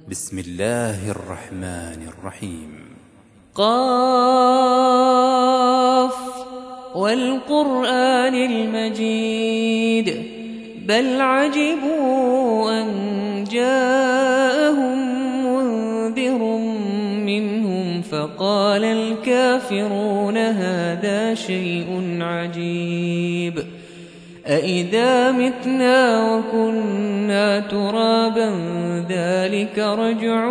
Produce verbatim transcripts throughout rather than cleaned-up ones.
بسم الله الرحمن الرحيم. قاف والقرآن المجيد بل عجبوا أن جاءهم منذر منهم فقال الكافرون هذا شيء عجيب أإذا متنا وكنا ترابا ذلك رجع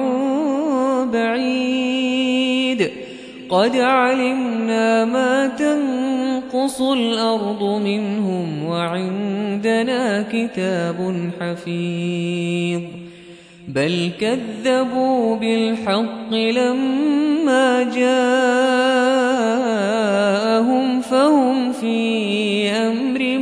بعيد قد علمنا ما تنقص الأرض منهم وعندنا كتاب حفيظ بل كذبوا بالحق لما جاءهم فهم في أمر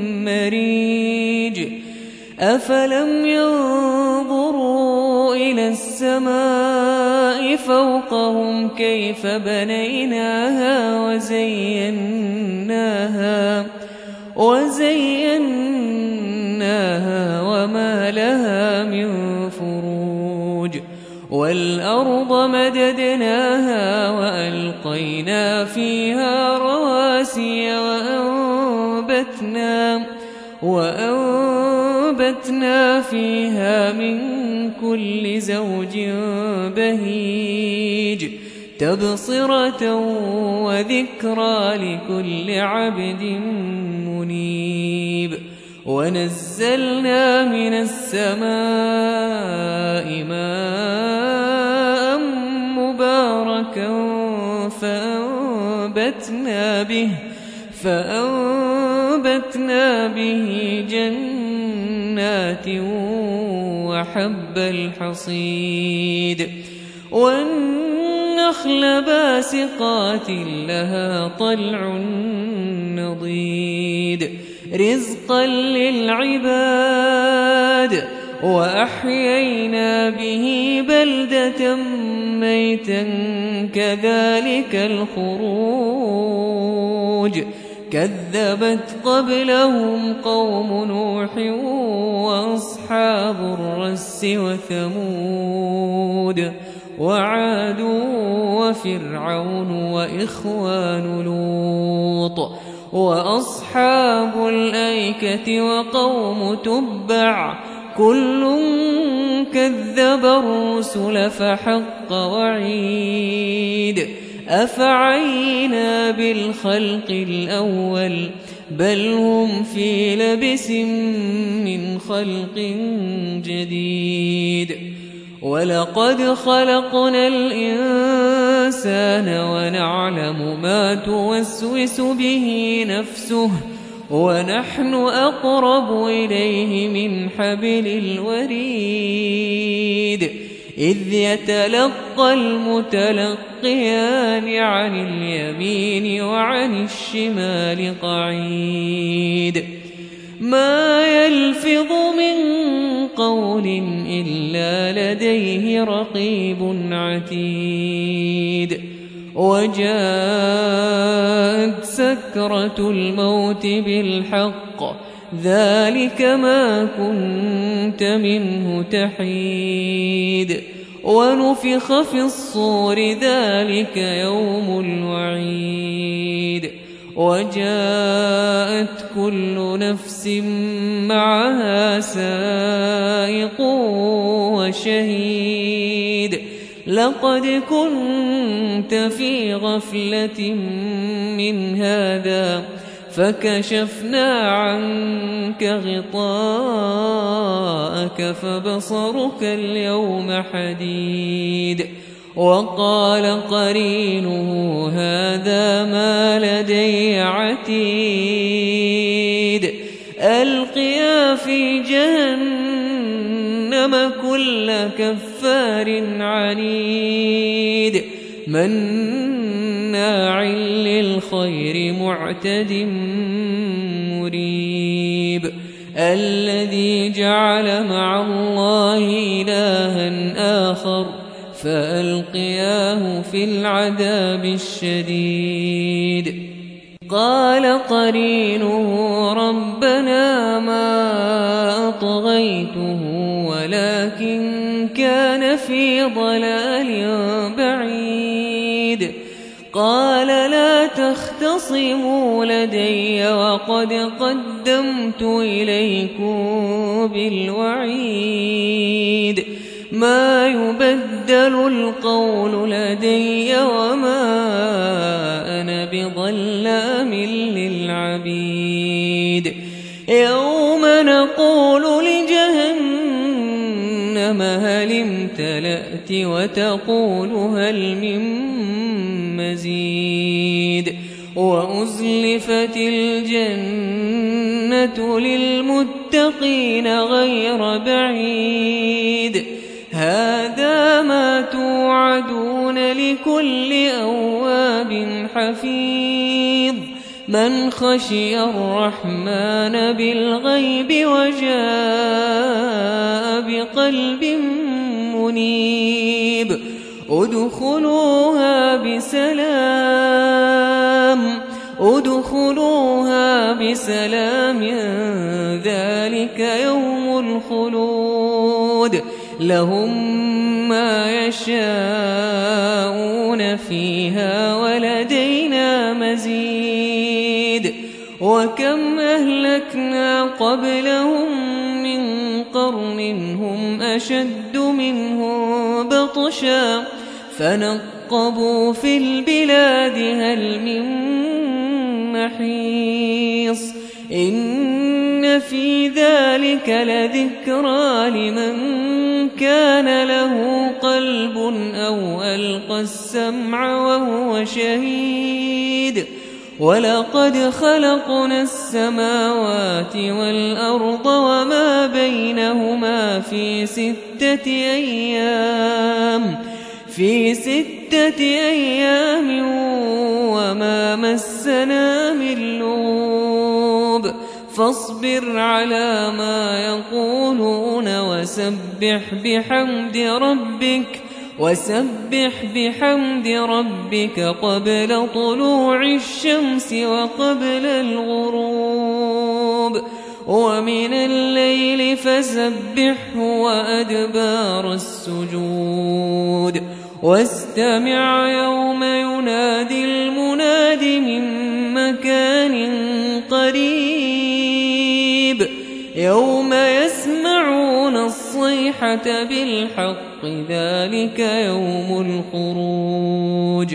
مريج أفلم ينظروا إلى السماء فوقهم كيف بنيناها وزيناها وزيناها وما لها من فروج والأرض مددناها وألقينا فيها رواسي وأنبتنا وأنبتنا فيها من كل زوج بهيج تبصرة وذكرى لكل عبد منيب ونزلنا من السماء ماء مباركا فأنبتنا به فأنبتنا به جنات وحب الحصيد والنخل باسقات لها طلع نضيد رزقا للعباد وأحيينا به بلدة ميتا كذلك الخروج كذبت قبلهم قوم نوح وأصحاب الرس وثمود وعاد وفرعون وإخوان لوط وأصحاب الأيكة وقوم تبع كل كذب الرسل فحق وعيد أفعينا بالخلق الأول بل هم في لبس من خلق جديد ولقد خلقنا الإنسان ونعلم ما توسوس به نفسه ونحن أقرب إليه من حبل الوريد إذ يتلقى المتلقيان عن اليمين وعن الشمال قعيد ما يلفظ من قول إلا لديه رقيب عتيد وجاءت سكرة الموت بالحق ذلك ما كنت منه تحيد ونفخ في الصور ذلك يوم الوعيد وجاءت كل نفس معها سائق وشهيد لقد كنت في غفلة من هذا فكشفنا عنك غطاءك فبصرك اليوم حديد وقال قرينه هذا ما لدي عتيد ألقيا في جهنم كل كفار عنيد مناع للخير معتد مريب الذي جعل مع الله إلها آخر فألقياه في العذاب الشديد قال قرينه ربنا ما أطغيته ولكن كان لفي ضلال بعيد قال لا تختصموا لدي وقد قدمت إليكم بالوعيد ما يبدل القول لدي وما أنا بظلام للعبيد يوم نقول لجهنم هل امتلأت وتقول هل من مزيد وأزلفت الجنة للمتقين غير بعيد هذا ما توعدون لكل أواب حفيظ من خشي الرحمن بالغيب وجاء بقلب منيب ادخلوها بسلام ادخلوها بسلام ذلك يوم الخلود لهم ما يشاءون فيها ولدينا مزيد وكم أهلكنا قبلهم من قرن هم أشد منهم بطشا فنقبوا في البلاد هل من محيص إن في ذلك لذكرى لمن كان له قلب أو ألقى السمع وهو شهيد ولقد خلقنا السماوات والأرض وما بينهما في ستة أيام في ستة أيام وما مسنا من لغوب فاصبر على ما يقولون وسبح بحمد ربك وسبح بحمد ربك قبل طلوع الشمس وقبل الغروب ومن الليل فسبحه وأدبار السجود واستمع يوم ينادي المناد من مكان قريب يوم يسمعون الصيحة بالحق ذلك يوم الخروج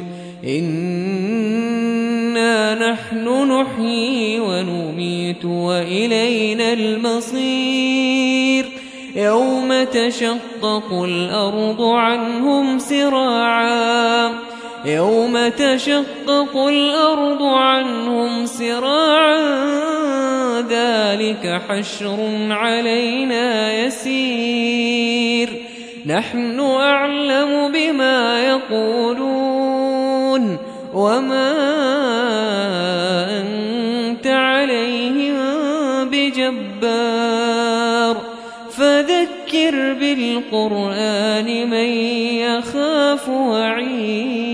إنا نحن نحيي ونميت وإلينا المصير يوم تشقق الأرض عنهم سراعا يوم تشقق الأرض عنهم سراعا ذلك حشر علينا يسير نحن أعلم بما يقولون وما أنت عليهم بجبار فذكر بالقرآن من يخاف وعيد